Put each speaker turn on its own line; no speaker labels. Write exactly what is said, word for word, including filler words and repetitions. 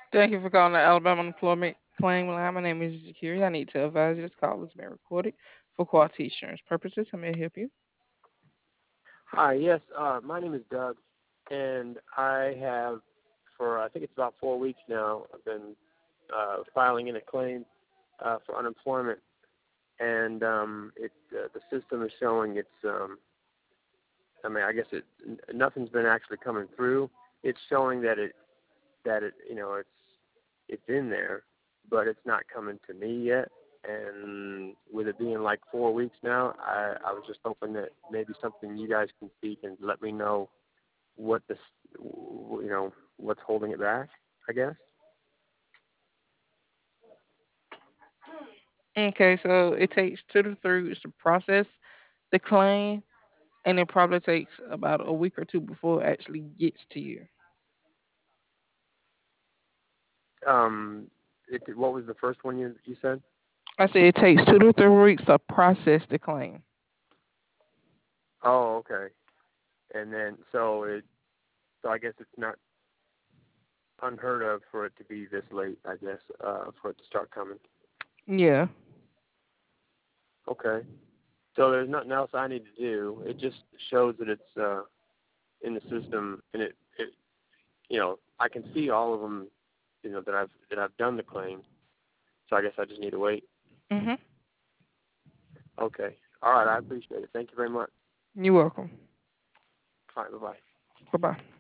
Thank you for calling the Alabama Unemployment Claim Line. My name is Zakiri. I need to advise you this call is being recorded for quality assurance purposes. How may I help you?
Hi, yes, uh, my name is Doug, and I have, for I think it's about four weeks now, I've been uh, filing in a claim uh, for unemployment, and um, it uh, the system is showing it's, um, I mean, I guess it n- nothing's been actually coming through. It's showing that it that it you know it's it's in there, but it's not coming to me yet. And with it being like four weeks now, I, I was just hoping that maybe something you guys can speak and let me know what this, you know, what's holding it back, I guess.
Okay, so it takes two to three weeks to process the claim, and it probably takes about a week or two before it actually gets to you.
Um, it, what was the first one you you said?
I said it takes two to three weeks to process the claim.
Oh, okay. And then so it, so I guess it's not unheard of for it to be this late. I guess uh, for it to start coming.
Yeah.
Okay. So there's nothing else I need to do. It just shows that it's uh, in the system, and it, it, you know, I can see all of them, you know, that I've that I've done the claim. So I guess I just need to wait.
Mhm.
Okay. All right. I appreciate it. Thank you very much.
You're welcome.
All right. Bye bye.
Bye bye.